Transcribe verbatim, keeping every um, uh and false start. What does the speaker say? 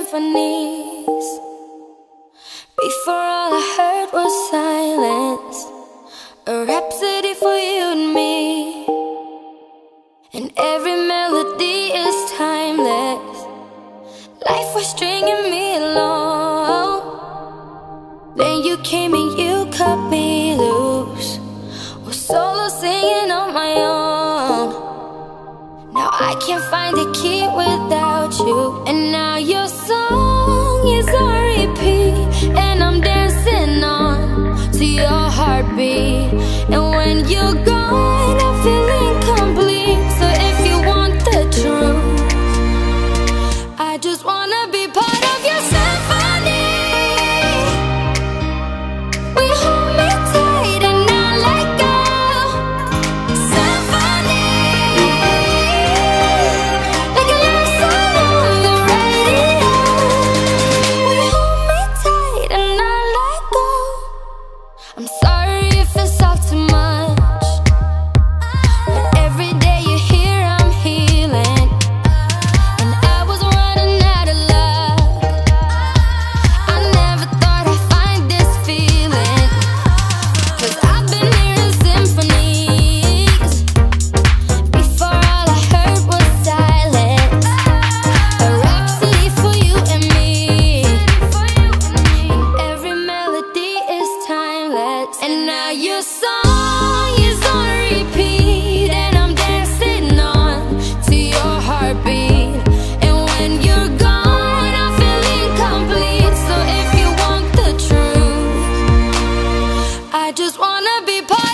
symphonies. Before all I heard was silence, a rhapsody for you and me. And every melody is timeless. Life was stringing me along. Then you came and you cut me loose, was solo singing on my own. Now I can't find the key without you. And now your song is on repeat, and I'm dancing on to your heartbeat. And when you're gone, I feel incomplete. So if you want the truth, I just wanna be part of your symphony. We hold me tight and not let go. Symphony, like a love song on the radio. We hold me tight and not let go. I'm sorry if it's all too much, but every day you're here I'm healing. And I was running out of luck. I never thought I'd find this feeling, 'cause I've been hearing symphonies. Before all I heard was silence, a rhapsody for you and me. And every melody is timeless. And now your song is on repeat, and I'm dancing on to your heartbeat. And when you're gone, I feel incomplete. So if you want the truth, I just wanna be part